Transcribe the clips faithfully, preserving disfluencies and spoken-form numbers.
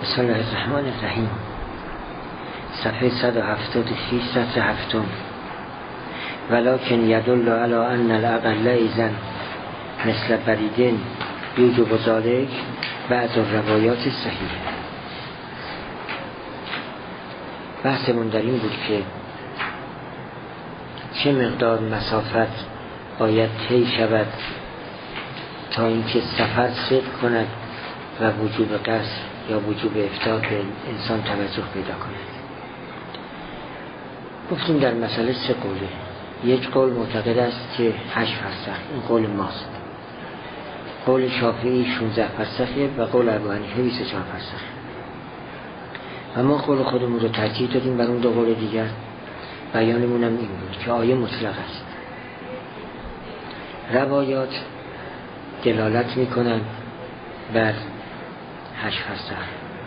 بسم الله الرحمن الرحیم. صفحه صد و هفتاد و شش، سطر هفتم. ولکن یدل علی ان الاقل ایزن مثل بریدن یوجب ذلک بعض الروایات صحیح. بحثمون در این بود که چه مقدار مسافت باید طی شود تا اینکه سفر صدق کند و وجوب قصر یا وجوب افطار به انسان توجه پیدا کند. گفتیم در مسئله سه قوله. یک قول معتقد است که هشت فرسخ، این قول ماست. قول شافعی شانزده فرسخه و قول ابو حنیفه بیست و چهار فرسخ. و ما قول خودمون رو ترجیح دادیم بر اون دو قول دیگر. بیانمون هم این بود که آیه مطلق است. روایات دلالت میکنن بر هشت فرسخ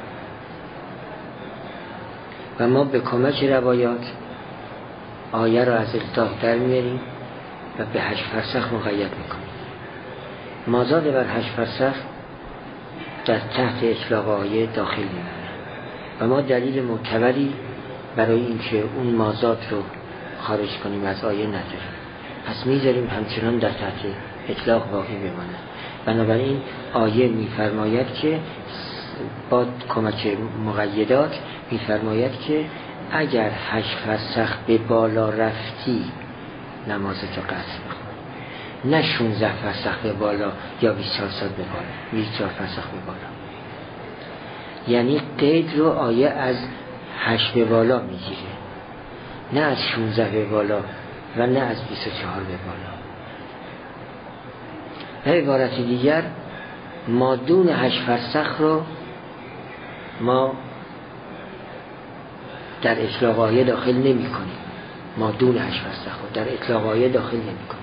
و ما به کمک روایات آیه را از اطلاق در میاریم و به هشت فرسخ مقید میکنیم. مازاد بر هشت فرسخ در تحت اطلاق آیه داخل میکنیم و ما دلیل معتبری برای اینکه اون مازاد رو خارج کنیم از آیه نداریم. پس میذاریم همچنان در تحت اطلاق باقی بماند. بنابراین آیه میفرماید که با کمک مقیدات میفرماید که اگر هشت فرسخ به بالا رفتی نمازتو قصر بخون، نه شانزده فرسخ به بالا یا بیست و چهار ساعت به بالا، بیست و چهار فرسخ به بالا. یعنی قید رو آیه از هشت به بالا میگیره، نه از شانزده به بالا و نه از بیست و چهار به بالا. به عبارت دیگر مادون هشت فرسخ رو ما در اطلاق آیه داخل نمی کنیم. مادون هشت فرسخ رو در اطلاق آیه داخل نمی کنیم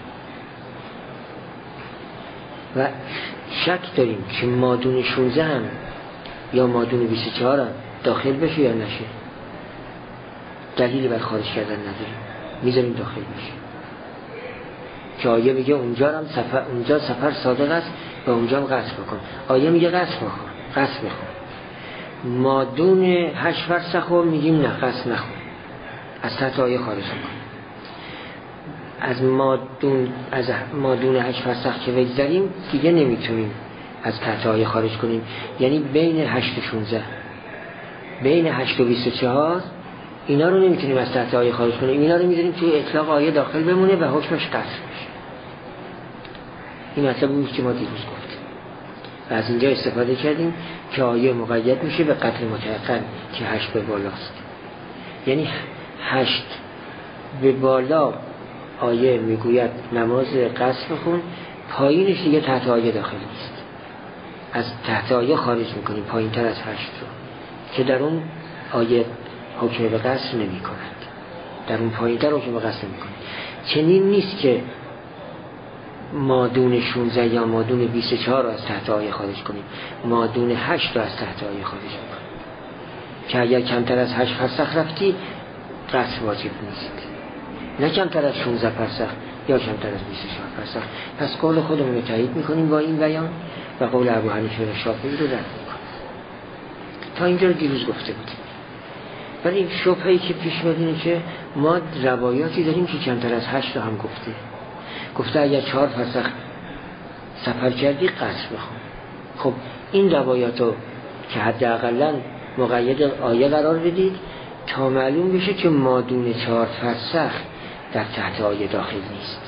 و شک داریم که مادون شانزده هم یا مادون بیست و چهار هم داخل بشه یا نشه. دلیلی بر خارج کردن نداریم، میذاریم داخل بشه که آیه میگه اونجا هم سفر، اونجا سفر صادق است و اونجا هم قصر بکن. آیه میگه قصر بکن، قصر بکن. مادون هشت فرسخ رو میگیم نه، قصر نخون، از تحت آیه خارج کن. از مادون از مادون هشت فرسخ که بگذاریم دیگه نمیتونیم از تحت آیه خارج کنیم. یعنی بین هشت و شانزده، بین هشت و بیست و چهار اینا رو نمیتونیم از تحت آیه خارج کنیم. اینا رو میذاریم توی اطلاق آیه داخل بمونه و حکمش قصر بشه. این مطلب بود که ما دیروز گفتیم و از اینجا استفاده کردیم که آیه مقید میشه به قتل متيقن که هشت به بالاست. یعنی هشت به بالا آیه میگوید نماز قصر بخون، پایینش دیگه تحت آیه داخل نیست، از تحت آیه خارج میکنیم پایین تر از هشت رو که در اون آیه حکم به قصر نمی کند، در اون پایین تر حکم به قصر نمی کند. چنین نیست که مادون شانزده یا مادون بیست و چهار رو از تحت آیه خارج کنیم، مادون هشت رو از تحت آیه خارج میکنیم که اگر کمتر از هشت فرسخ رفتی قصر واجب نیست، نه کمتر از شانزده فرسخ یا کمتر از بیست و چهار فرسخ. پس قول خودمون رو تایید میکنیم با این بیان و قول ابو حنیفه و شافعی رو رد میکنیم. تا اینجا رو دیروز گفته بودیم. ولی این شبهه‌ای که پیش میاد اینه که ما روایاتی داریم که کمتر از هشت رو هم گفته گفته اگر چهار فرسخ سفر کردی قصر بخون. خب این روایاتو که حداقل مقید آیه قرار بدید تا معلوم بشه که مادون چهار فرسخ در تحت آیه داخل نیست،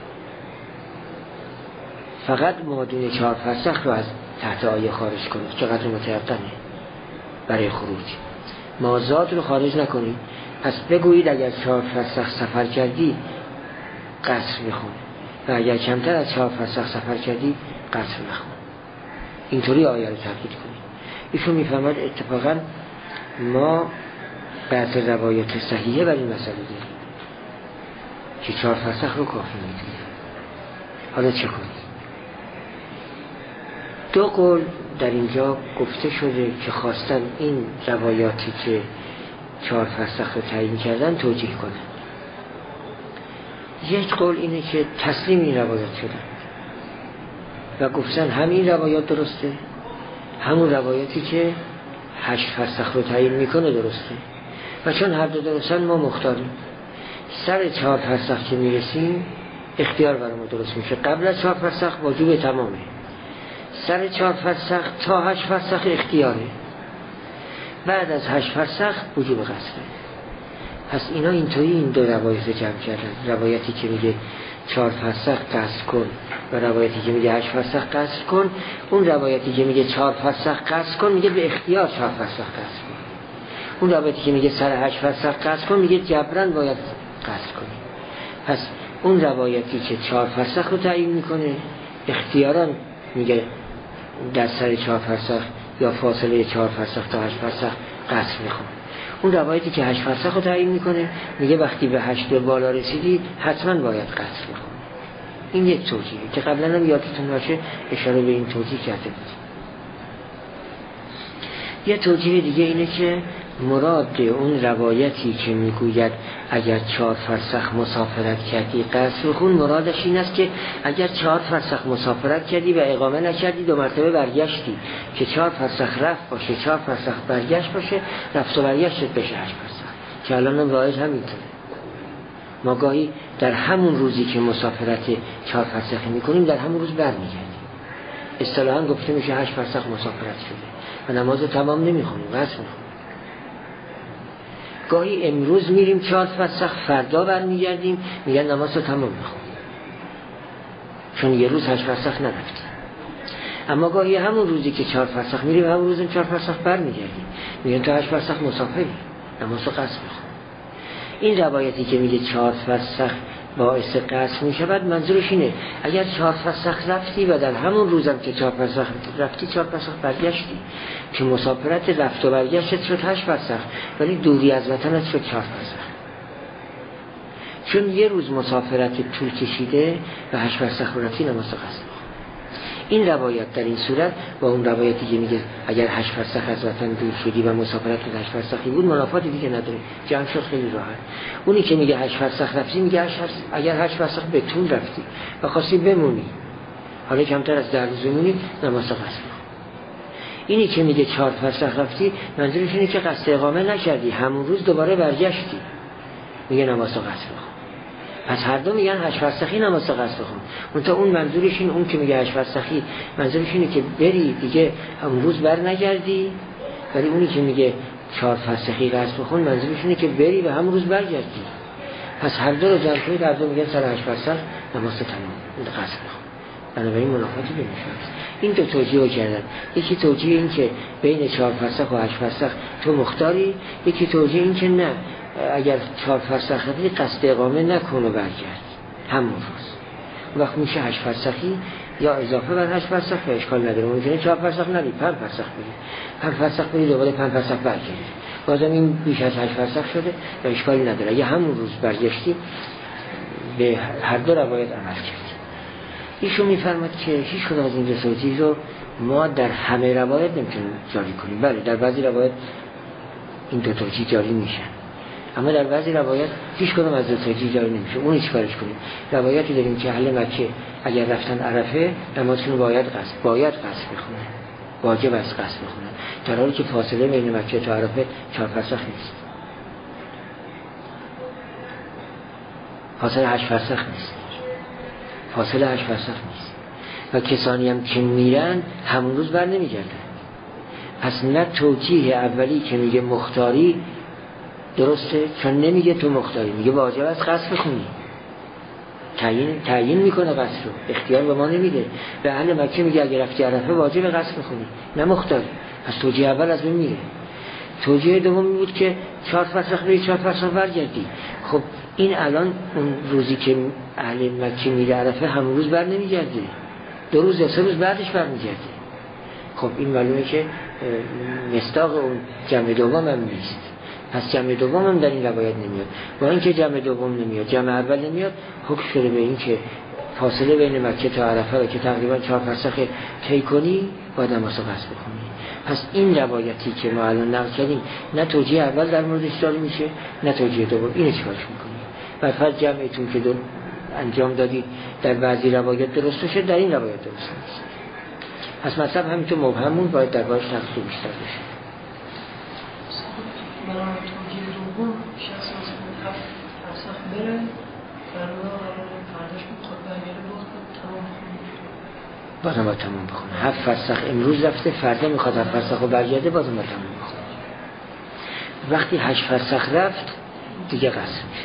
فقط مادون چهار فرسخ رو از تحت آیه خارج کنید که قدر متيقنه برای خروج. مازاد رو خارج نکنید. پس بگویید اگر چهار فرسخ سفر کردی قصر بخون و اگر کمتر از چهار فرسخ سفر کردی قصر نخون. اینطوری آیه رو تاکید کنید. ایشون میفهمد اتفاقا ما بعض روایات صحیحه بر این مسئله داریم که چهار فرسخ رو کافی میدونیم. حالا چه کنید؟ دو قول در اینجا گفته شده که خواستن این روایاتی که چهار فرسخ رو تعیین کردن توجیه کنن. یک قول اینه که تسلیم این روایات شدن و گفتن همین روایات درسته، همون روایاتی که هشت فرسخ رو تعیین میکنه درسته و چون هر دو درستن ما مختاریم. سر چهار فرسخ که میرسیم اختیار برای ما درست میشه. قبل از چهار فرسخ واجب تمامه، سر چهار فرسخ تا هشت فرسخ اختیاره، بعد از هشت فرسخ وجوب قصره. پس اینا اینطوری این دو روایت جمع کردن، روایتی که میگه چهار فرسخ قصر کن و روایتی که میگه هشت فرسخ قصر کن. اون روایتی که میگه چهار فرسخ قصر کن میگه به اختیار چهار فرسخ قصر کن. اون روایتی که میگه سر هشت فرسخ قصر کن میگه جبران باید قصر کنی. پس اون روایتی که چهار فرسخ رو تعیین میکنه اختیاران میگه در سر چهار فرسخ یا فاصله چهار فرسخ تا هشت فرسخ قصر میخوام. اون روایتی که هشت فرسخ رو تعیین میکنه میگه وقتی به هشت بالا رسیدی حتما باید قصر میخوام. این یک توجیه که قبلا هم یادتون باشه اشاره به این توجیه کرده بود. یه توجیه دیگه اینه که مراد اون روایتی که میگوید اگر چهار فرسخ مسافرت کردی قصر بخون، مرادش این است که اگر چهار فرسخ مسافرت کردی و اقامه نکردی دو مرتبه برگشتی که چهار فرسخ رفت باشه چهار فرسخ برگشت باشه، رفت و برگشت بشه هشت فرسخ. که الان هم رایج همینطوره. ما گاهی در همون روزی که مسافرت چهار فرسخی میکنیم در همون روز برمیگردیم. اصطلاحاً گفته میشه هشت فرسخ مسافرت شده و نماز تمام نمیخونیم، قصر میخونیم. گاهی امروز میریم چهار فرسخ فردا برمیگردیم میگن نماز رو تمام میخونیم چون یه روز هشت فرسخ نرفتیم. اما گاهی همون روزی که چهار فرسخ میریم همون روز چهار فرسخ برمیگردیم میگن تا هشت فرسخ مسافری، نماز رو قصر میخونیم. این روایتی که میگه چهار فرسخ باعث قصر میشود منظورش اینه اگر چهار فرسخ رفتی و در همون روزم که چهار فرسخ رفتی چهار فرسخ برگشتی که مسافرت رفت و برگشت شد هشت فرسخ ولی دوری از وطنت شد چهار فرسخ، چون یه روز مسافرت طول کشیده و هشت فرسخ رو رفتی نماز قصر. این روایت در این صورت با اون روایتی که میگه اگر هشت فرسخ از وطن دور شدی و مسافرت هشت فرسخی بود منافاتی دیگه نداره، جمع شد خیلی راحت. اونی که میگه هشت فرسخ رفتی میگه هشت فرسخ اگر هشت فرسخ به طول رفتی و خواستی بمونی حالا کمتر از ده روز بمونی نماز قصر. اینی که میگه چهار فرسخ رفتی منظورش اینه که قصد اقامه نکردی همون روز دوباره برگشتی میگه نماز قصر. پس هر دو میگن هشت فرسخی نماز قصر بخون. منتها اون منظورش این اون که میگه هشت فرسخی منظورش اینه که بری دیگه همون روز بر نگردی، ولی اونی که میگه چهار فرسخی قصر بخون منظورش اینه که بری و همون روز برگردی. پس هر دو رو جمع کنید هر دو میگن سر هشت فرسخ نماز تمام قصر بخون. بنابراین منافاتی نمیشه. این دو توجیه رو کردن. یکی توجیه این که بین چهار فرسخ و هشت فرسخ تو مختاری، یکی توجیه این که نه اگر چهار فرسخ رفتی قصد اقامه نکن و برگرد همون روز. وقت میشه هشت فرسخی یا اضافه بر هشت فرسخ و اشکال نداره. ممکنه چهار فرسخ نری پنج فرسخ بری، پنج فرسخ بری دوباره پنج فرسخ برگردی، بازم این بیش از هشت فرسخ شده و اشکالی نداره. اگه همون روز برگشتی به هر دو روایت عمل کردی. ایشون میفرماد که هیچ کدام از این دو توجیه رو ما در همه روایت نمیتونیم جاری کنیم. بله در بعضی روایت این دو توجیه جاری میشن، اما در بعضی روایت هیچ کدام از دو توجیه جاری نمیشه. اون چیکارش کنیم؟ روایتی داریم که اهل مکه اگر رفتن عرفه نمازشون باید قصر باید قصر بخونن، واجب است قصر بخونن، در حالی که فاصله بین مکه تا عرفه چهار فرسخ نیست، فاصله هشت فرسخ نیست، فاصله هشت فرسخ نیست و کسانی هم که میرن همون روز بر نمیگردن. پس نه توجیه اولی که میگه مختاری درسته، چون نمیگه تو مختاری، میگه واجب است قصر بخونی، تعیین تعیین میکنه قصر رو، اختیار به ما نمیده. به اهل مکه میگه اگه رفتی عرفه واجب قصر بخونی، نه مختاری. پس توجیه اول از بین میره. توجیه دوم بود که چهار فرسخ بری چهار فرسخ برگردی. خب این الان اون روزی که اهل مکه میره عرفه همون روز بر نمیگرده، دو روز یا سه روز بعدش برمیگرده. خب این معلومه که مصداق اون جمع دوم هم نیست. پس جمع دوم هم در این روایت نمیاد. با اینکه جمع دوم نمیاد جمع اول نمیاد، حکم شده به این که فاصله بین مکه تا عرفه رو که تقریبا چهار فرسخ طی کنی باید نماز قصر بخونی. پس این روایتی که ما الان نقل کردیم نه توجیه اول در موردش داری میشه نه توجیه دوم. اینو چیکارش میکنی؟ بر فرض جمعتون که دو انجام دادی در بعضی روایت درست شد، در این روایت درست نیست. پس مطلب همینطور مبهمون باید در باش تفصیل بیشتر بشه. برای توجیه دوم شخص مثلا هفت فرسخ بره فردا فرداش میخواد برگرده باز تمام بخونه بازم باید تمام بخونه. هفت فرسخ امروز رفته، فردا میخواد هفت فرسخ رو برگرده، بازم باید تمام بخونه. وقتی هشت فرسخ رفت دیگه قصر میشه.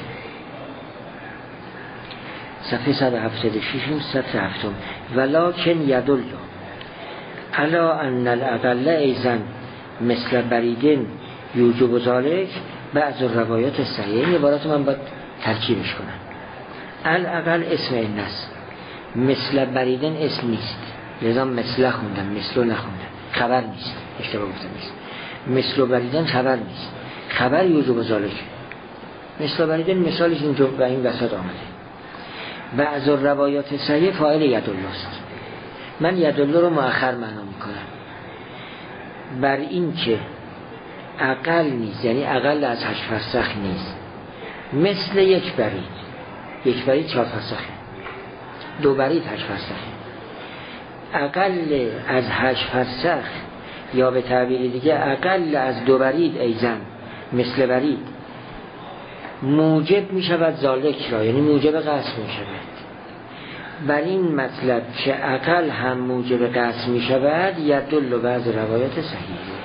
صفحه صد و هفتاد و شش صفحه هفتم. ولکن یدل علا ان الاقل ایزن مثل بریدن یوجب ذالک بعض روایات صحیحه. این عبارات من باید ترکیبش کنم. الاقل اسم این است، مثل بریدن اسم نیست، لذا مثل خوندم، مثل نخوندم، خبر نیست، اشتباه گفتم نیست. مثل بریدن خبر نیست، خبر یوجب ذالک. مثل بریدن مثالش اینجا و این وسط آمده. بعض روایات صحیح فاعل یدالله است. من یدالله رو مؤخر معنا میکنم بر این که اقل نیست، یعنی اقل از هشت فرسخ نیست. مثل یک برید، یک برید چهار فرسخه، دو برید هشت فرسخه. اقل از هشت فرسخ یا به تعبیر دیگه اقل از دو برید ایزن مثل برید موجب می شود ذالک را، یعنی موجب قصر می شود. بر این مطلب که اقل هم موجب قصر می شود یدل و بعض روایات صحیحه.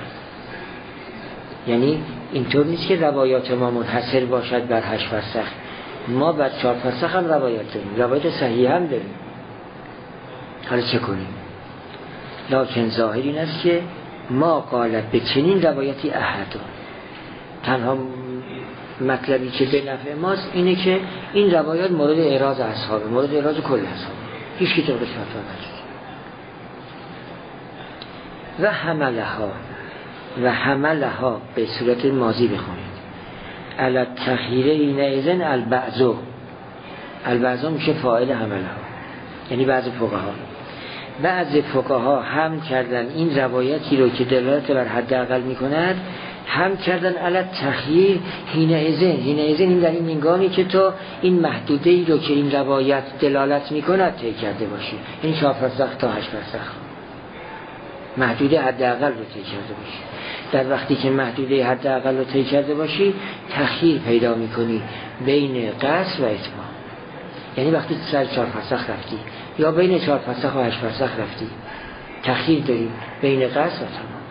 یعنی اینطور نیست که روایات ما منحصر باشد بر هشت فرسخ، ما بر چهار فرسخ هم روایات داریم، روایات صحیح هم داریم. حالا چه کنیم؟ لکن ظاهر این است که ما قالب به چنین روایتی احد. تنها مطلبی که به نفع ماست اینه که این روایات مورد اعراض اصحابه، مورد اعراض کل اصحابه، هیچ کی طبقش فتوا نشد. و حملها و حملها به صورت ماضی بخونید. علی تخییر این ایزن البعضو، البعضو میشه فاعل حملها، یعنی بعض فقها بعض فقها هم کردن این روایتی رو که دلالت بر حد اقل میکند هم کردن علی تخییر حین ایزن. حین ایزن این در این هنگامی که تو این محدوده ای رو که این روایت دلالت میکند طی کرده باشی، این چهار فرسخ تا هشت فرسخ محدوده حد اقل رو طی کرده باشی. در وقتی که محدوده حد اقل رو طی کرده باشی تخییر پیدا میکنی بین قصر و اتمام. یعنی وقتی سر چهار فرسخ رفتی یا بین چهار فرسخ و هشت فرسخ رفتی تخییر داری بین قصر و تمام.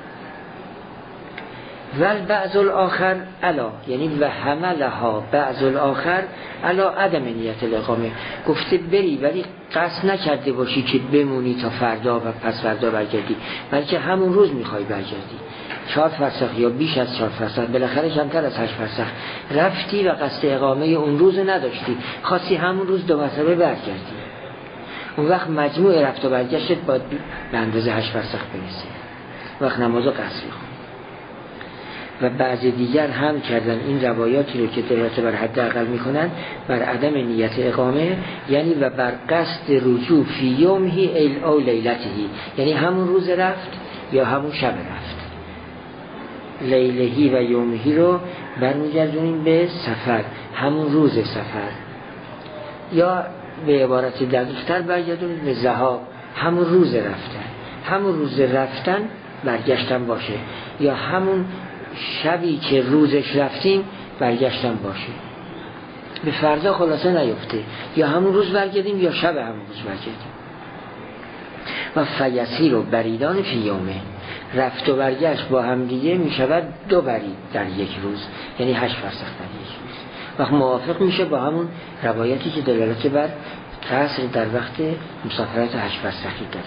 ول بعض الاخر علا، یعنی و حملها بعض الاخر علا عدم نیت الاقامه. گفته بری ولی قصد نکرده باشی که بمونی تا فردا و پس فردا برگردی، بلکه همون روز میخوای برگردی. چهار فرسخ یا بیش از چهار فرسخ، بالاخره کمتر از هشت فرسخ رفتی و قصد اقامه اون روز نداشتی، خواستی همون روز دو مرتبه برگردی. اون وقت مجموع رفت و برگشتت باید به اندازه هشت فرسخ برسه. وقت نمازو قصر کن. و بعضی دیگر هم کردن این روایاتی رو که دلالت بر حد اقل میکنن بر عدم نیت اقامه، یعنی و بر قصد رجوع فی یومهی او لیلتهی، یعنی همون روز رفت یا همون شب رفت. لیلهی و یومهی رو برمیگردونیم به سفر، همون روز سفر، یا به عبارت دقیق‌تر برگردونیم به ذهاب، همون روز رفتن. همون روز رفتن برگشتن باشه، یا همون شبی که روزش رفتیم برگشتن باشه. به فردا خلاصه نیفته، یا همون روز برگردیم یا شب همون روز برگردیم. و فیسی رو بریدان فی یومه، رفت و برگشت با هم دیگه می شود دو برید در یک روز، یعنی هشت فرسخ در یک روز. وقت موافق میشه با همون روایتی که دلالت بر قصر در وقت مسافرت هشت فرسخی داره.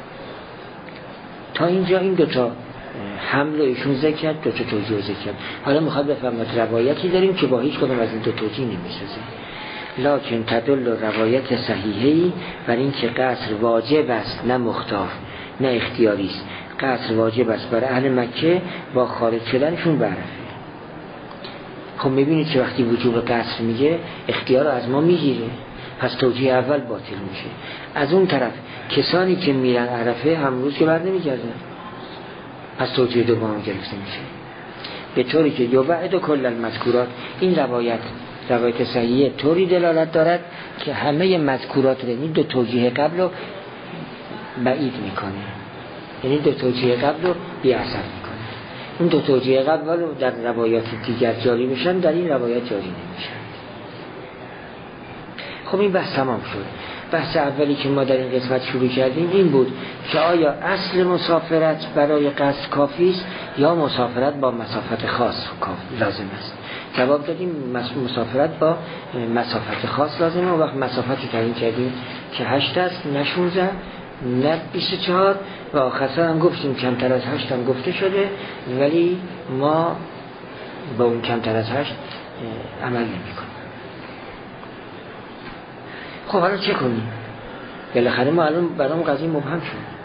تا اینجا این دوتا حمل و ایشون ذکر کرد، دو تا توجیه ذکر کرد. حالا میخواد بفهمد روایتی داریم که با هیچ کدوم از این دو توجیه نمیسازه. لکن تدل روایت صحیحی بر این که قصر واجب است، نه مختار نه اختیاری است. قصر واجب است بر اهل مکه با خارج شدنشون بعرفه. خب میبینید که وقتی وجوب قصر میگه اختیار رو از ما میگیره، پس توجیه اول باطل میشه. از اون طرف کسانی که میرن عرفه همروز که بر نمیگردن، پس توجیه دوم گرفته میشه. به طوری که یوبعد و کل المذکورات، این روایت روایت صحیحه طوری دلالت دارد که همه مذکورات رو، این دو توجیه قبل رو بعید میکنه، یعنی دو توجیه قبل رو بی اثر میکنه. اون دو توجیه قبل رو در روایات دیگر جاری میشن، در این روایات جاری نمیشن. خب این بحث تمام شد. بحث اولی که ما در این قسمت شروع کردیم این بود که آیا اصل مسافرت برای قصد کافی است یا مسافرت با مسافت خاص لازم است؟ جواب دادیم مسافرت با مسافت خاص لازمه. و وقت مسافتی تعیین کردیم که هشت است، نه شانزده، نه بیست و چهار، و آخرسر هم گفتیم کمتر از هشت هم گفته شده، ولی ما با اون کمتر از هشت عمل نمی کنیم. خب حالا چه کنیم؟ بالاخره ما الان برام قضیه مبهم شد.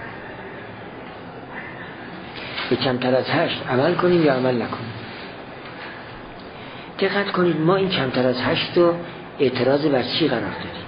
به کمتر از هشت عمل کنیم یا عمل نکنیم؟ دقت کنید، ما این کمتر از هشت رو اعتراض بر چی قرار دادیم؟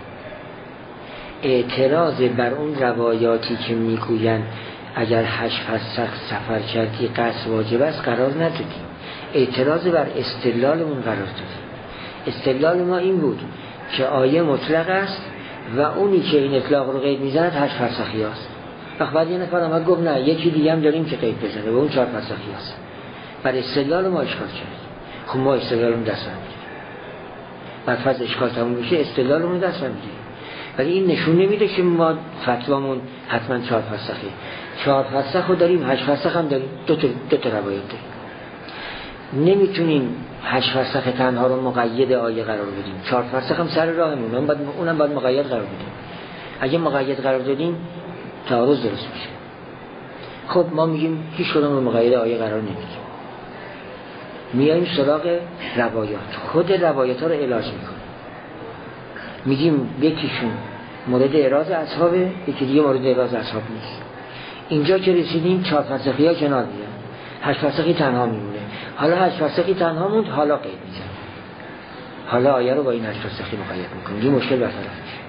اعتراض بر اون روایاتی که میگوین اگر هشت فرسخ سفر کردی قصد واجب است قرار ندادیم. اعتراض بر استدلالمون قرار دادیم. استدلال ما این بود که آیه مطلق است و اونی که این اطلاق رو قید میزند هشت فرسخی است. وقت بعد یه نفر آمد گفت نه یکی دیگه هم داریم که قید بزنه و اون چهار فرسخی است. بر استدلال ما اشکال کرد. خب ما استدلالمون دست نمیدیم. بعد فاز اشکال تموم بشه استدلالمون دست نمیدیم. ولی این نشون نمیده که ما فتوامون حتما چهار فرسخی. چهار فرسخ رو داریم، هشت فرسخ هم داریم. دو تا دو تا روایت داریم. نمیتونیم هشت فرسخ تنها رو مقید آیه قرار بدیم. چهار فرسخ هم سر راهمون، اون بعد اونم باید مقید قرار بدیم. اگه مقید قرار دادیم تعارض درست میشه. خب ما میگیم هیچ کدوم رو مقید آیه قرار نمیدیم. میایم سراغ روایات. خود روایات ها رو علاج میکنیم. میگیم یکیشون مورد اعراض اصحابه، یکی دیگه مورد اعراض اصحاب نیست. اینجا که رسیدیم چهار فرسخی ها کنار میان، هشت فرسخی تنها میمونه. حالا هشت فرسخی تنها موند، حالا قید میزن. حالا آیه رو با این هشت فرسخی مقید میکنیم. یه مشکل برطرف میشه.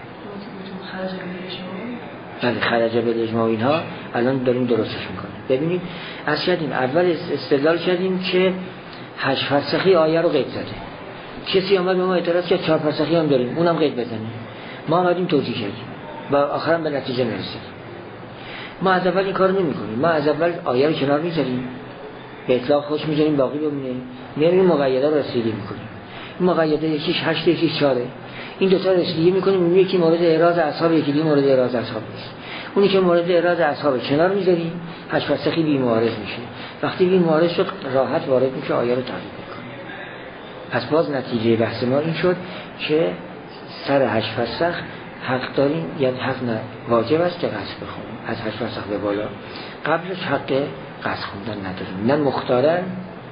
بله خرج بالاجماع اینها الان داریم درستش میکنیم. ببینید از کردیم اول استدلال کردیم که هشت فرسخی آیه رو قید زده. کسی آمد به ما اعتراض کرد چهار فرسخی هم داریم اونم قید بزنه. ما آمدیم توضیح کردیم و آخرام به نتیجه میرسیم. ما از اول این کارو نمی‌کنیم. ما از اول آیه رو کنار میذاریم، به اطلاق خوش می‌ذاریم باقی بمونه. میاریم مقیده رو رسیدگی می‌کنیم. این مقیده یکیش هشت یکیش چهاره. این دو تا رسیدگی می‌کنیم، اون یکی مورد اعراض اصحاب، یکی دیگه مورد اعراض اصحاب نیست. اونی که مورد اعراض اصحاب کنار می‌ذاریم، هشت فرسخی بی معارض میشه. وقتی بی معارض شد راحت وارد میشه آیه رو تعریف می‌کنه. پس باز نتیجه بحث ما این شد که سر هشت فرسخ حق داریم، یعنی حق نه واجب است که قصد بخونیم از هشت فرسخ به بالا. قبلش حق قصد خوندن نداریم، نه مختارن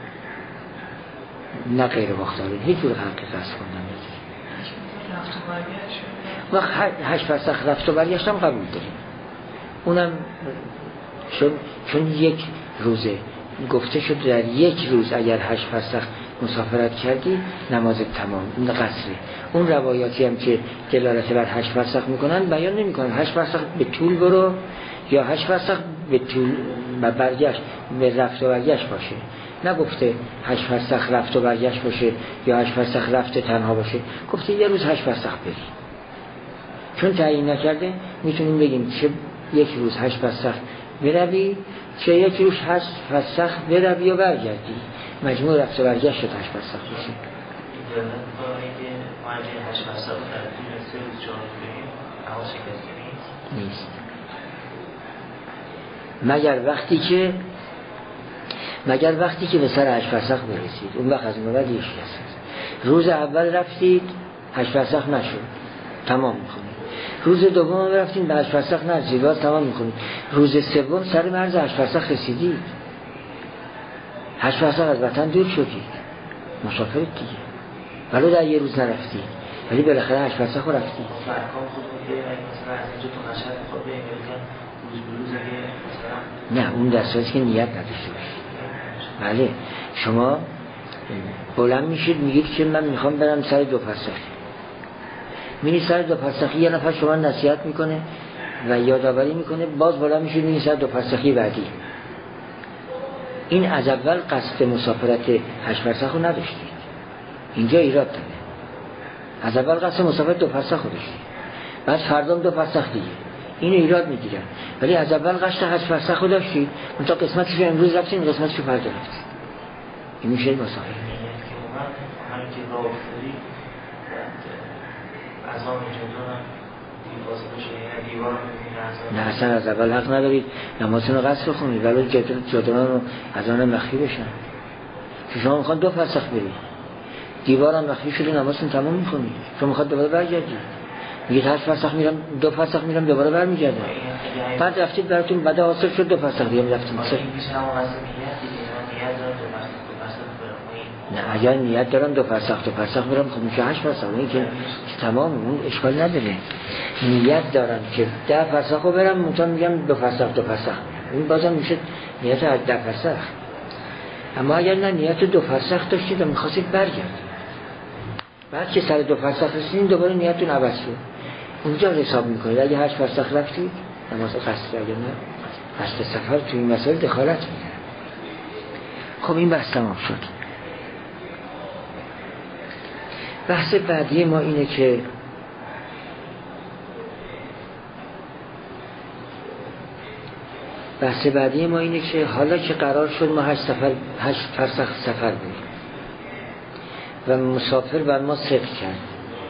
نه غیر مختارن، هیچ جور حق قصد خوندن نداریم. وقت هشت فرسخ رفت و برگشت هم قبول داریم. اونم چون, چون یک روزه گفته شد در یک روز اگر هشت فرسخ مسافرت کردی نماز تمام، این قصره. اون روایاتی هم که دلالت بر هشت فرسخ میکنن بیان نمیکنن هشت فرسخ به طول برو یا هشت فرسخ به طول و برگشت به رفت و برگشت باشه. نگفته هشت فرسخ رفت و برگشت باشه یا هشت فرسخ رفت تنها باشه، گفته یه روز هشت فرسخ بری. چون تعیین نکرده میتونیم بگیم چه یک روز هشت فرسخ بروی چه یک روز هشت فرسخ بروی و برگردی. مجموع رفت و برگشت شد هشت فرسخ باشه. نیست مگر وقتی که مگر وقتی که به سر هشت فرسخ برسید، اون وقت از اون بعد یک هست. روز اول رفتید هشت فرسخ نشد تمام میکنید. روز دوم رفتید به هشت فرسخ نرسید باز تمام میکنید. روز سوم سر مرز هشت فرسخ رسیدید، هشت فرسخ از وطن دور شدید، مسافرت دیگه، ولی در یه روز نرفتید ولی بالاخره هشت فرسخ رو رفتید. نه اون دستاست که نیت نداشته باشید. بله شما بلند میشید میگید که من میخوام برم سر دو فرسخی، میری سر دو فرسخی، یه نفر شما نصیحت میکنه و یادآوری میکنه، باز بلند میشید میری سر دو فرسخی بعدی. این از اول قصد مسافرت هشت فرسخ رو نداشتید، اینجا ایراد داره. از اول قصد مسافرت دو فرسخ رو داشتید، بعد فردا دو فرسخ دیگه، اینو ایراد میگیرن. ولی از اول قصد هشت فرسخ رو داشتید، اون تا قسمتش امروز رفتین، قسمتش فردا رفتید. این میشه مسافر. همین که راه افتادی از آن جدارم دیواز بشه، یعنی دیوار رو میبینه. نه اصلا از اول حق ندارید نمازتون رو قصد بخونید، ولی جدران رو از آن مخفی بشن. که شما میخواد دو فرسخ برید، دیوارم مخفی شده، نمازتون تمام میخونید. شما میخواد دوباره برگردید، میگید هشت فرسخ میرم، دو فرسخ میرم، دوباره برمیگردم. بعد رفتید براتون بعد حاصل شد دو فرسخ دیگه رفتید. نه اگر نیت دارم دو فرسخ دو فرسخ برم، خب میشه هشت فرسخ. این که تمام اون اشکال نداره. نیت دارم که ده فرسخ رو برم، منتها میگم دو فرسخ دو فرسخ، این بازم میشه نیت از ده فرسخ. اما اگر نه نیت دو فرسخ داشتید و میخواستید برگردید، بعد که سر دو فرسخ رسیدین دوباره نیتتون عوض شد، اونجا حساب میکنید. اگه هشت فرسخ رفتید نماز قصد، اگر نه قصد سفر توی این مسائل دخالت میده. خب این بحث تمام شد. بحث بعدی ما اینه که بحث بعدی ما اینه که حالا که قرار شد ما هشت سفر هشت فرسخ سفر بریم و مسافر بر ما صدق کرد،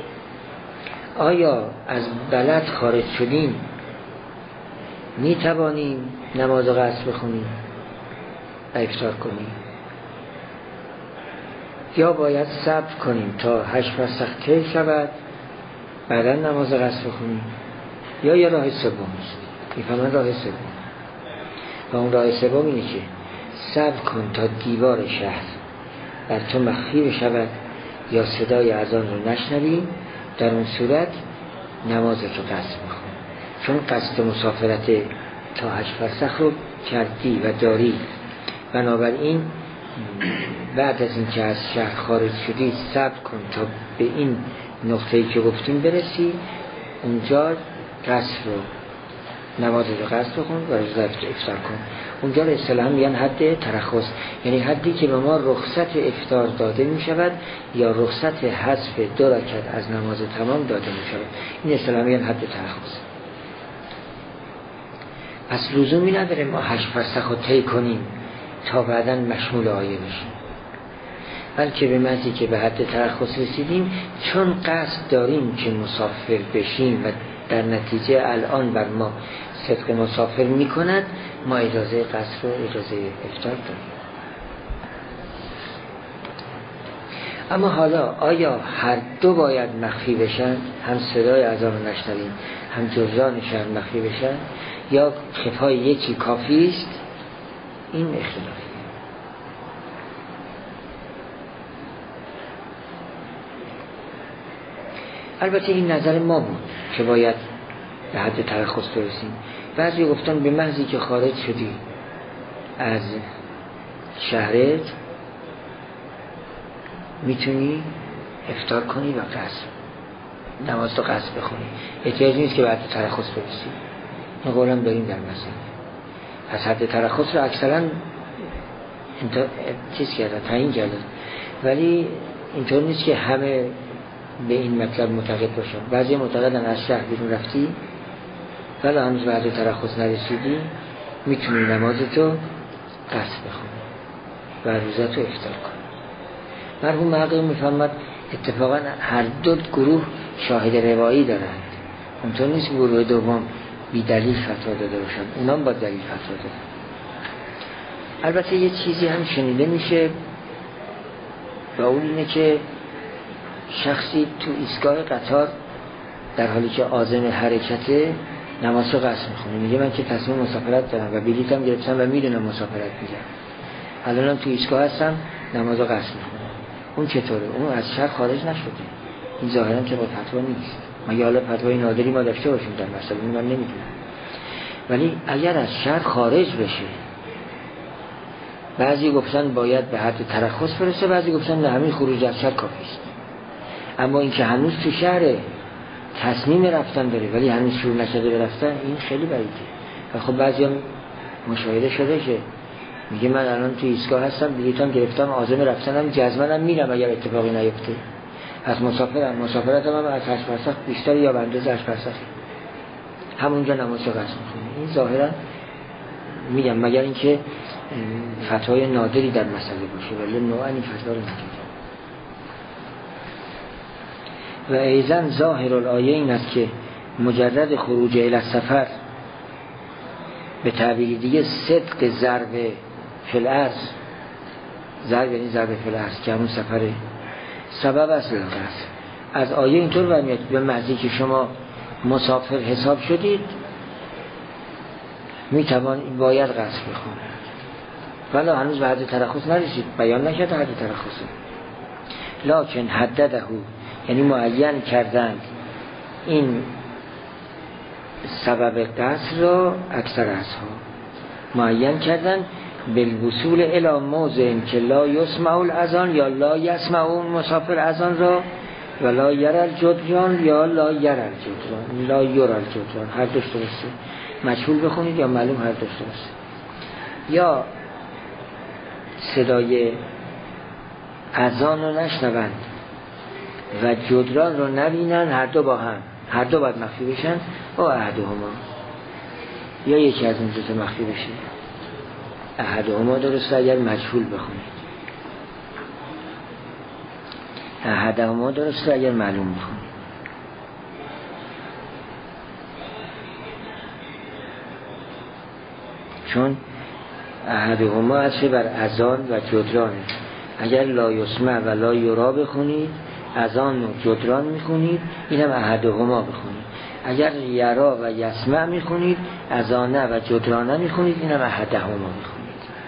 آیا از بلد خارج شدیم می توانیم نماز قصر بخونیم و افطار کنیم، یا باید صبر کنیم تا هشت فرسخ طی شود بعدا نماز قصر بخونیم، یا یه راه سوم است؟ میفهمن راه سوم و اون راه سوم اینه که صبر کن تا دیوار شهر بر تو مخفی بشود یا صدای اذان رو نشنوی، در اون صورت نمازت رو قصر بخون، چون قصد مسافرت تا هشت فرسخ رو کردی و داری. بنابراین بعد از این که از شهر خارج شدی صبر کن تا به این نقطه‌ای که گفتیم برسی، اونجا قصر رو نماز رو قصر بخون و روزه افطار کن. اونجا رو اصطلاحاً میگن حد ترخص، یعنی حدی که به ما رخصت افطار داده می شود یا رخصت حذف دو رکعت از نماز تمام داده می شود. این اصطلاحاً میگن حد ترخص. پس لزومی نداره ما هشت فرسخ رو طی کنیم تا بعداً مشمول آیه بشیم، بلکه به محضی که به حد ترخص رسیدیم، چون قصد داریم که مسافر بشیم و در نتیجه الان بر ما صدق مسافر می کند، ما اجازه قصر و اجازه افطار داریم. اما حالا آیا هر دو باید مخفی بشن؟ هم صدای اذان رو نشنویم هم جزءان شهر مخفی بشن، یا خفای یکی کافی است؟ این اختلافی. البته این نظر ما بود که باید به حد ترخص برسیم. بعضی گفتن به محضی که خارج شدی از شهرت میتونی افطار کنی و قصر نماز تو قصر بخونی، احتیاج نیست که به حد ترخص برسی. این قولم داریم در مسئله. پس حد ترخص رو اکثرا انت... چیز کردن، تعیین کردن، ولی اینطور نیست که همه به این مطلب معتقد باشن. بعضی معتقدن از شهر بیرون رفتی ولی هنوز به حد ترخص نرسیدی میتونی نمازتو قصر بخونی و روزتو افطار کنی. مرحوم معقل میفهمد اتفاقا هر دو گروه شاهد روایی دارند، اونطور نیست گروه دوم بی دلیل فتوا داده باشن، اونام با دلیل فتوا دادن. البته یه چیزی هم شنیده میشه و اون اینه که شخصی تو ایستگاه قطار در حالی که عازم حرکته نماز رو قصر میخونه، میگه من که تصمیم مسافرت دارم و بلیطم گرفتم و میدونم مسافرت میگم، الانم تو ایستگاه هستم نماز رو قصر میخونم. اون چطوره؟ اون از شهر خارج نشده. این ظاهرا که با فتوا نیست، مگه حالا فتوای نادری ما داشته باشیم در مسئله، من نمیدونم. ولی اگر از شهر خارج بشه، بعضی گفتن باید به حد ترخص برسه، بعضی گفتن نه همین خروج از شهر کافی است. اما این که هنوز تو شهر تصمیم رفتن داره ولی هنوز شروع نشده به رفتن، این خیلی بعیده. و خب بعضی هم مشاهده شده که میگه من الان تو ایستگاه هستم، بلیطم گرفتم، عازم رفتنم، جزمنم میرم اگر اتفاقی نیفته. از مسافرم، مسافرتم هم از هشت فرسخ بیشتر یا به اندازه هشت فرسخ. همونجا نماز رو قصر میکنه. این ظاهرا میگم مگر اینکه فتوای نادری در مسئله باشه، ولی نوعا این فتوا رو نمیگه. و ایضا ظاهر الآیه این است که مجرد خروج الی السفر به تعبیر دیگه صدق ضرب فی الارض، ضرب یعنی ضرب فی الارض که همون سفره، سبب است للقصر. از آیه اینطور برمیاد به محضی که شما مسافر حساب شدید میتوان باید قصر بخونید، ولی هنوز به حد ترخص نرسید، بیان نکرده حد ترخص، لکن حدده، یعنی معین کردند این سبب قصر را اکثر اصحاب معین کردند بالوصول الی موضع که لا یسمع الاذان یا لا یسمع مسافر اذان را ولا یرى الجدران یا لا یرى الجدران، لا یرى الجدران، هر دوش درسته، مجهول بخونید یا معلوم، هر دوش درسته. یا صدای اذان رو نشنوند و جدران رو نبینن، هر دو با هم، هر دو باید مخفی بشن با احدهما، یا یکی از اون دوتا مخفی بشه. احدهما درسته اگر مجهول بخونید، احدهما درسته اگر معلوم بخونید. چون احدهما عطف بر اذان و جدرانه. اگر لا یسمع و لا یرا بخونید، اذان و جدران میخونید، اینم احدهما بخونید. اگر یرا و یسمع میخونید، اذانه و جدرانه میخونید، اینم احدهما میخونید.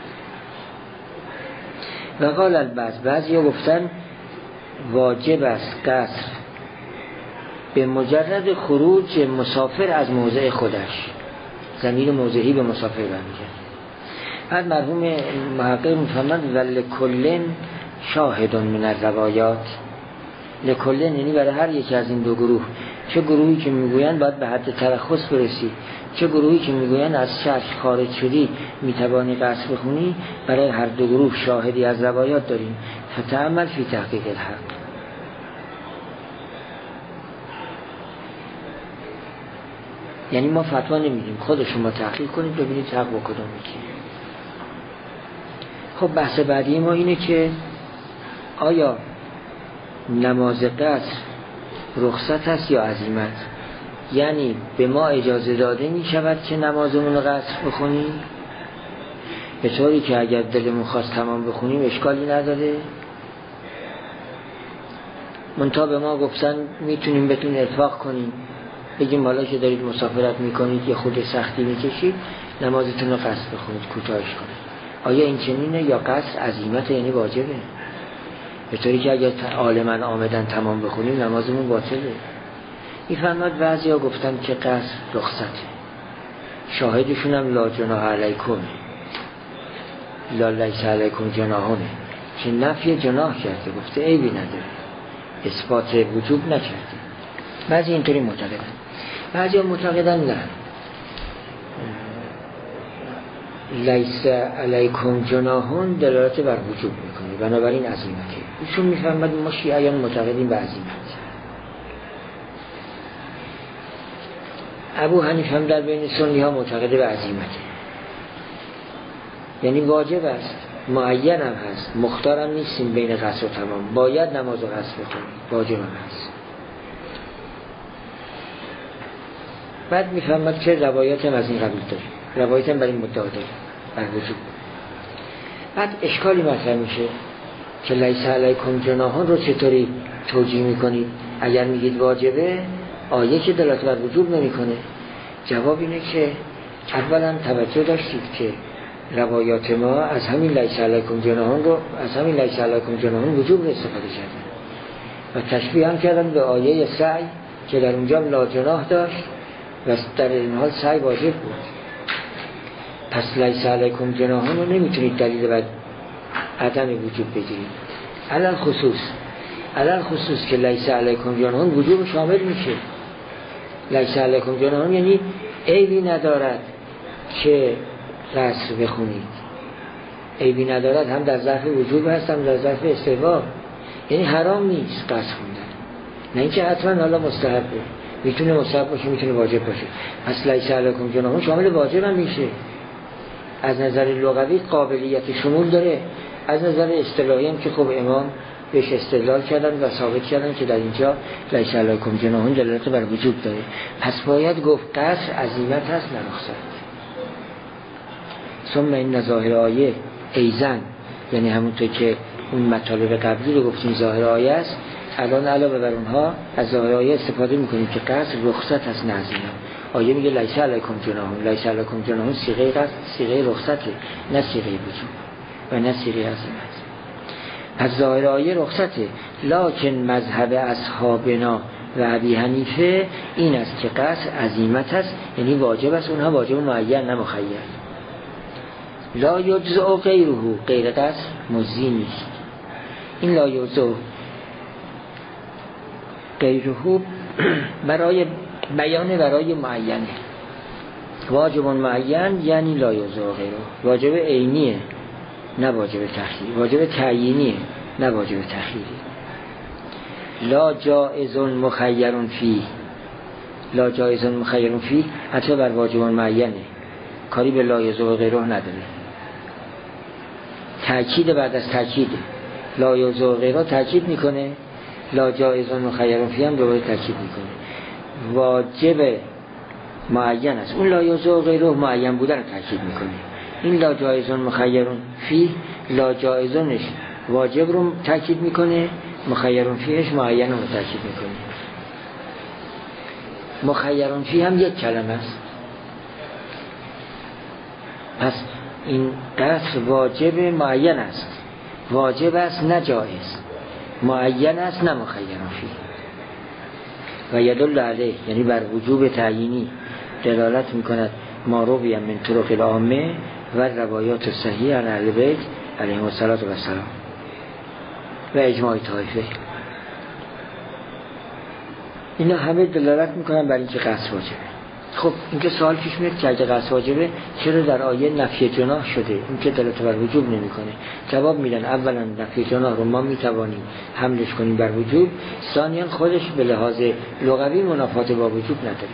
و قال البعض، بعضی ها گفتن واجب است قصر به مجرد خروج مسافر از موضع خودش، ضمیر موضعی به مسافر برمیگرده. بعد مرحوم محقق میفهمند ولکلن شاهد من الروایات، لکلن یعنی برای هر یک از این دو گروه، چه گروهی که میگویند باید به حد ترخص برسی، چه گروهی که میگویند از شرک خارج شدی میتوانی قصر بخونی، برای هر دو گروه شاهدی از روایات داریم. فتأمل فی تحقیق الحق. یعنی ما فتوا نمیدیم، خود شما تحقیق کنید ببینید حق با کدوم میگه. خب بحث بعدی ما اینه که آیا نماز قصر رخصت است یا عزیمت؟ یعنی به ما اجازه داده می شود که نمازمون رو قصر بخونیم به طوری که اگر دلمون خواست تمام بخونیم اشکالی نداره، منتها به ما گفتن میتونیم بهتون ارفاق کنیم، بگیم حالا که دارید مسافرت میکنید یا خود سختی میکشید نمازتون رو قصر بخونید، کوتاهش کنید. آیا این چنینه یا قصر عزیمت یعنی واجبه؟ به طوری که اگر عالماً آمدن تمام بخونیم نمازمون باطله. میفرماد بعضی ها گفتن که قصر رخصته، شاهدشون هم لا جناح علیکم، لا لیس علیکم جناحونه، که نفی جناح کرده، گفته عیبی نداره، اثبات وجوب نکرده. بعضی اینطوری معتقدن، بعضی ها معتقدن نه، لیس علیکم جناحون دلالت بر وجوب میکنه، بنابراین عزیمته. ایشون میفهمد ما شیعیان معتقدیم به عزیمت. ابو حنیفه هم در بین سنی ها معتقد به عزیمته، یعنی واجب است، معین هم هست، مختار هم نیستیم بین قصر و تمام، باید نماز و قصر بخونیم، واجب هم هست. بعد میفهمد که روایات هم از این قبیل داریم، روایات هم بر این مدعا داریم بر وجوب. بعد اشکالی مطرح میشه که لیس علیکم جناحون رو چطوری توجیه میکنید؟ اگر میگید واجبه، آیه که دلالت بر وجوب نمیکنه. جواب اینه که اولا توجه داشتید که روایات ما از همین لیس علیکم جناحون رو از همین لیس علیکم جناحون وجوب استفاده کردن و تشبیه هم کردن به آیه سعی که در اونجا لا جناح داشت و در این حال سعی واجب بود. پس لیس علیکم جناحون رو نمیتونید دلیل بر عدم وجوب بگیرید. علل خصوص علل خصوص که لیس علیکم جناحون وجوب شامل میشه. لیس علیکم جناحون یعنی عیبی ندارد که قصر بخونید، عیبی ندارد، هم در ظرف وجوب هست هم در ظرف استحباب، یعنی حرام نیست قصر خوندن، نه اینکه حتما حالا مستحبه، میتونه مستحب باشه میتونه واجب باشه. پس لیس علیکم جناح شامل واجب هم میشه. از نظر لغوی قابلیت شمول داره، از نظر اصطلاحی هم که خب امام بهش استدلال کردن و ثابت کردن که در اینجا لیس علیکم جناح دلالت بر وجوب داره. پس باید گفت قصر عزیمت هست نه رخصت. ثم این ظاهر آیه ایزن، یعنی همونطور که اون مطالب قبلی رو گفتیم ظاهر آیه است، الان علاوه بر اونها از ظاهر آیه استفاده میکنیم که قصر رخصت هست نه عزیمت. آیه میگه لیس علیکم جناح، لیس علیکم جناح صیغه قصر، صیغه رخصته نه صیغه وجوب و نه صیغه عزیمت. پس ظاهر آیه رخصته، لکن مذهب اصحابنا و ابی حنیفه این است که قصر عزیمت است، یعنی واجب است، اونها واجب معین نه مخیر. لا یجزء غیره، غیر قصر مجزی نیست. این لا یجزء غیره برای بیان برای معینه. واجب معین یعنی لا یجزء غیره، واجب عینیه نه واجب تخییری، واجب تعیینیه نه واجب تخییری. لا جائز مخیر فی، لا جائز مخیر فی حتی بر واجب معینه، کاری به لا یجزء غیره نداره. تأکید بعد از تأکید، لا یجزء غیره تأکید میکنه، لا جائز مخیر فی هم دوباره تأکید میکنه. واجب معین است، اون لا یجزء غیره معین بودن رو تأکید میکنه. این لا جائز مخیر فی، لا جائزش واجب رو تأکید میکنه، مخیر فیش معین رو تأکید میکنه. مخیر فی هم یک کلمه است. پس این قصر واجب معین است، واجب است نه جائز، معین است نه مخیر فی. و یدل علیه یعنی بر وجوب تعیینی دلالت میکند ما روی من طرق العامه و روایات صحیح عن اهل بیت علیهم الصلاة و السلام و اجماع طایفه. اینا همه دلالت میکنن بر اینکه قصر واجبه. خب اینکه سوال پیش میاد که اگه قصر واجبه چرا در آیه نفی جناح شده؟ این که دلالت بر وجوب نمیکنه. جواب میدن اولا نفی جناح رو ما میتوانیم حملش کنیم بر وجوب، ثانیا خودش به لحاظ لغوی منافات با وجوب نداره.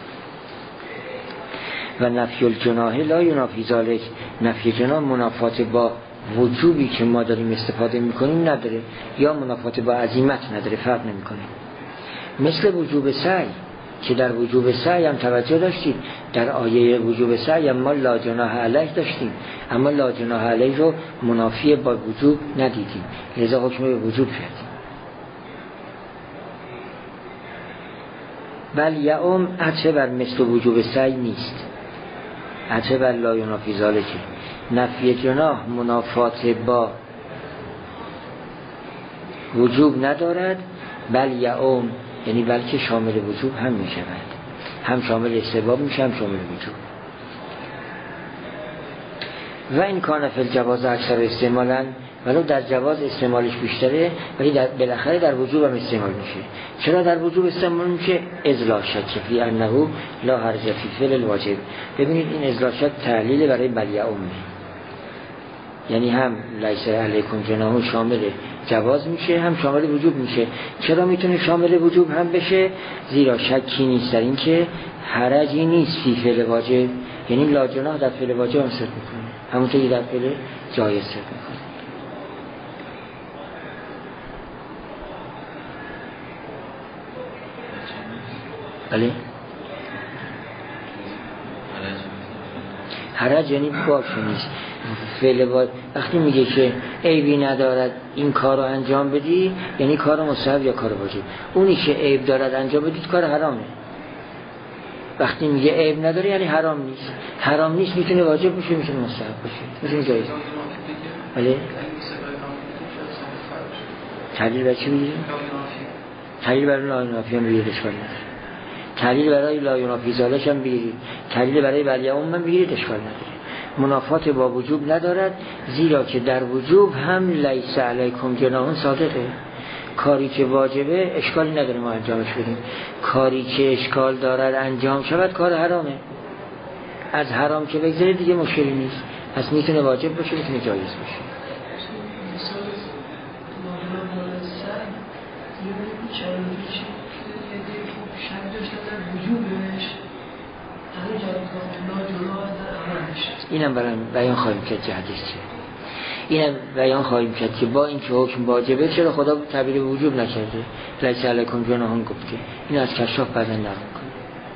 و نفی الجناح لا ینافی ذلک، نفی جناح منافات با وجوبی که ما داریم استفاده میکنیم نداره، یا منافات با عزیمت نداره، فرق نمیکنه. مثل وجوب سعی که در وجوب سعی هم توجه داشتید، در آیه وجوب سعی هم ما لا جناح علیه داشتیم، اما لا جناح علیه رو منافی با وجوب ندیدیم، لذا حکم به وجوب کردیم. بل یعم عطف بر مثل وجوب سعی نیست، عطف بر لا ینافی ذلک. نفی جناح منافات با وجوب ندارد، بل یعم یعنی بلکه شامل وجوب هم می شود، هم شامل استحباب میشه هم شامل وجوب. و این کان فی الجواز اکثر استعمالا، ولو در جواز استعمالش بیشتره ولی در بالاخره در وجوب هم استعمال میشه. چرا در وجوب استعمال میشه؟ اذلا شک فی انه لا حرج فی فعل الواجب. ببینید این اذلا شک تعلیل برای بل یعم، یعنی هم لیس علیکم جناح شامل جواز میشه هم شامل وجوب میشه. چرا میتونه شامل وجوب هم بشه؟ زیرا شکی نیست در این که حرجی نیست فی فعل واجب، یعنی لا جناح در فعل واجب هم صدق میکنه همونطور که در فعل جایز صدق میکنه. بله حرج یعنی باشه نیست. فعل واجب وقتی میگه که عیبی ندارد این کار رو انجام بدی، یعنی کار مستحب یا کار واجب. اونی که عیب دارد انجام بدید کار حرامه. وقتی میگه عیب نداره یعنی حرام نیست. حرام نیست میتونه واجب باشه میتونه مستحب باشه میتونه جایز. بله تعلیل برای چی میگیریم؟ تعلیل برای لا ینافی هم بگیرید اشکال نداره، تعلیل برای لا ینافی ذالک هم بگیرید، تعلیل برای بل یعم هم بگیرید اشکال نداره. منافات با وجوب ندارد، زیرا که در وجوب هم لیس علیکم جناح صادقه. کاری که واجبه اشکالی نداره ما انجامش بدیم، کاری که اشکال دارد انجام شود کار حرامه. از حرام که بگذاره دیگه مشکلی نیست، پس میتونه واجب باشه میتونه جایز باشه. شک داشتن اینم برای بیان خواهیم کرد که حدیث چیه. اینم بیان خواهیم کرد که با این که حکم واجبه چرا خدا تعبیر وجوب نکرده. لیس علیکم جناح گفته. این از کشاف بعداً نقل کنه.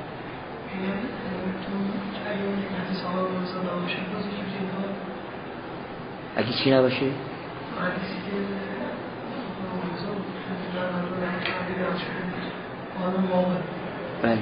اگه چی نباشه؟ بله.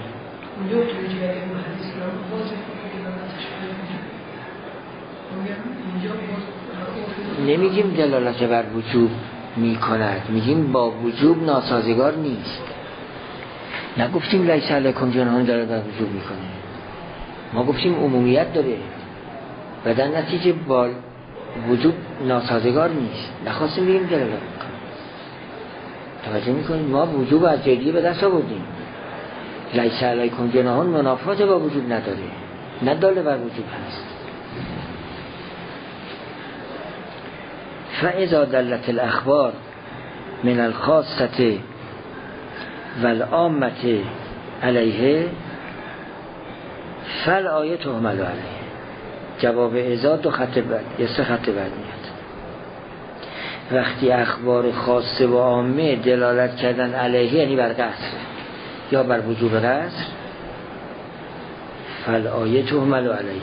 نمیگیم دلالت بر وجوب میکند، میگیم با وجوب ناسازگار نیست. نگفتیم لیس علیکم جناح داره بر وجوب میکنه، ما گفتیم عمومیت داره و در نتیجه با وجوب ناسازگار نیست. نخواستیم بگیم دلالت میکنه. توجه میکنیم ما وجوب از جدیه به دست آوردیم. لیس علیکم جناح منافات با وجوب نداره، نداله بر وجوب هست. فاذا دلت الاخبار من الخاصه والعامه علیه فالآیه تحمل علیه. جواب اذا دو خط بعد یا سه خط بعد میاد. وقتی اخبار خاصه و عامه دلالت کردن علیه یعنی بر قصر یا بر وجوب قصر، فالآیه تحمل علیه.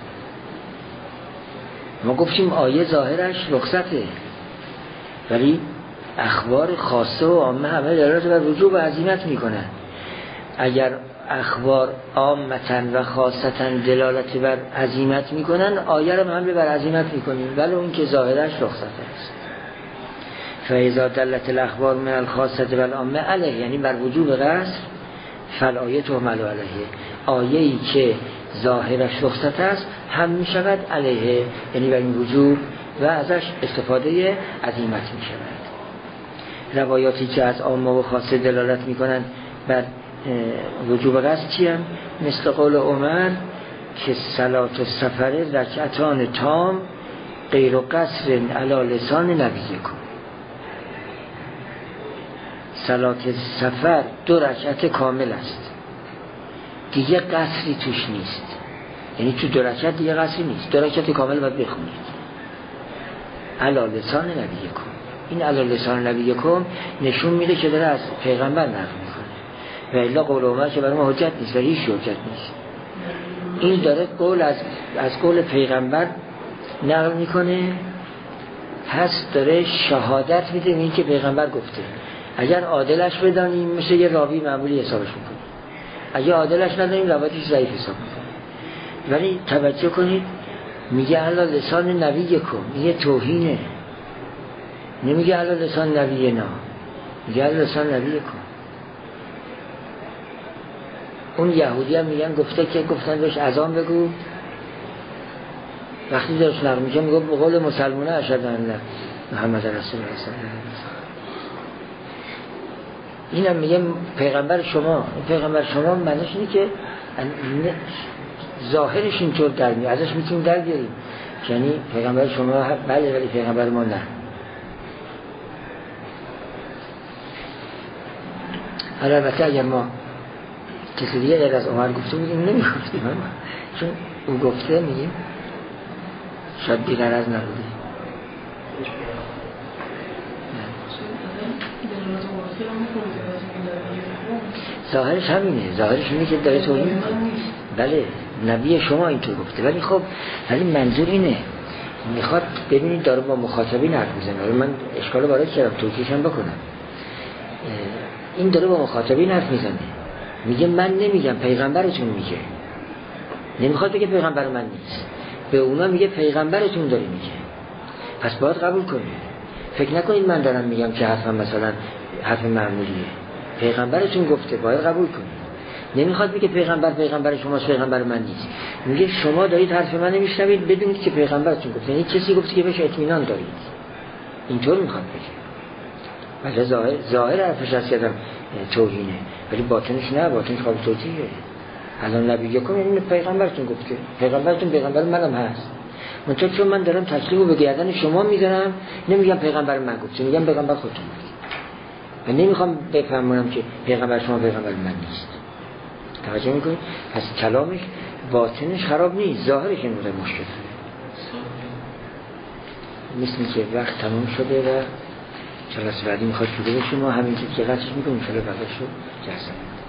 ما گفتیم آیه ظاهرش رخصته، ولی اخبار خاصه و عامه همه دلالت بر وجوب و عزیمت میکنن. اگر اخبار عامتاً و خاصتاً دلالت بر عزیمت میکنن، آیه رو هم بر عزیمت میکنیم، ولی اون که ظاهرش رخصت است. فاذا دلت الاخبار من الخاصه والعامه علیه یعنی بر وجوب قصر، فالآیه تحمل علیه. آیه‌ای که ظاهرش رخصت است هم میشود علیه یعنی بر این وجوب و ازش استفاده عزیمت میشود. روایاتی که از عامه و خاصه دلالت میکنن بر وجوب قصد چی هم؟ مثل قول عمر که صلات السفر رکعتان تام غیر قصر علی لسان نبیکم. صلات سفر دو رکعت کامل است، دیگه قصری توش نیست. یعنی تو دو رکعت دیگه قصری نیست، دو رکعت کامل باید بخونید علی لسان نبیکم. این علی لسان نبیکم نشون میده که داره از پیغمبر نقل میکنه و الا قول عمر که برای ما حجت نیست و هیچ حجت نیست. این داره قول از از قول پیغمبر نقل میکنه، پس داره شهادت میده این که پیغمبر گفته. اگر عادلش بدانیم مثل یه راوی معمولی حسابش میکنیم، اگر عادلش ندانیم روایتش ضعیف حساب میکنیم. ولی توجه کنید میگه علی لسان نبی کن، میگه توهینه، نمیگه علی لسان نبی نه، میگه علی لسان نبی کن. اون یهودی هم میگن گفته که گفتن بهش اذان بگو، وقتی داشت نقل میگه میگه به قول مسلمانه اشهد ان محمد رسول الله صلی الله علیه و اینم میگه پیغمبر شما. پیغمبر شما معنیش اینه که ظاهرش اینطور در میاد، ازش میتونیم در بیاریم یعنی پیغمبر شما بله ولی پیغمبر ما نه. البته اگر ما کسی دیگه غیر از عمر گفته بودیم نمیگفتیم، چون او گفته میگیم شاید دیگر از نبوده. ظاهرش همینه، ظاهرش اینه که داره توهین. بله نبی شما اینطور گفته، ولی خب ولی منظور اینه میخواد ببینید داره با مخاطبین حرف میزنه. من اشکال وارد کردم توضیحش هم بکنم. این داره با مخاطبین حرف میزنه، میگه من نمیگم پیغمبرتون میگه، نمیخواد بگه پیغمبر من نیست، به اونا میگه پیغمبرتون داره میگه، پس باید قبول کنید. فکر نکنید من دارم میگم که حرفم مثلا حرف معمولیه، پیغمبرتون گفته باید قبول کنید. نمیخواد بگه پیغمبر پیغمبر شماست پیغمبر من نیست، میگه شما دارید حرف من نمیشنوید بدونید که پیغمبرتون گفته، یعنی کسی گفته که بهش اطمینان دارید. اینطور میخواد بگه. ولی ظاهر ظاهر حرفش از کردم توهینه، ولی باطنش نه، باطنش قابل توجیهه. الان نبی یکم یعنی پیغمبرتون گفته، پیغمبرتون پیغمبر منم هست. منطقه چون من دارم تکلیفو به گردن شما میذارم، نمیگم پیغمبر من گفته، میگم پیغمبر خودتون گفته. من نمیخوام بفهمونم که پیغمبر شما پیغمبر من نیست. توجه میکنید؟ پس کلامش باطنش خراب نیست، ظاهرش این مورد مشکل داره. مثل که وقت تمام شده و جلسه بعدی میخواد شروع بشیم و همین که قطعش میکنیم شده بقیه شد جلسه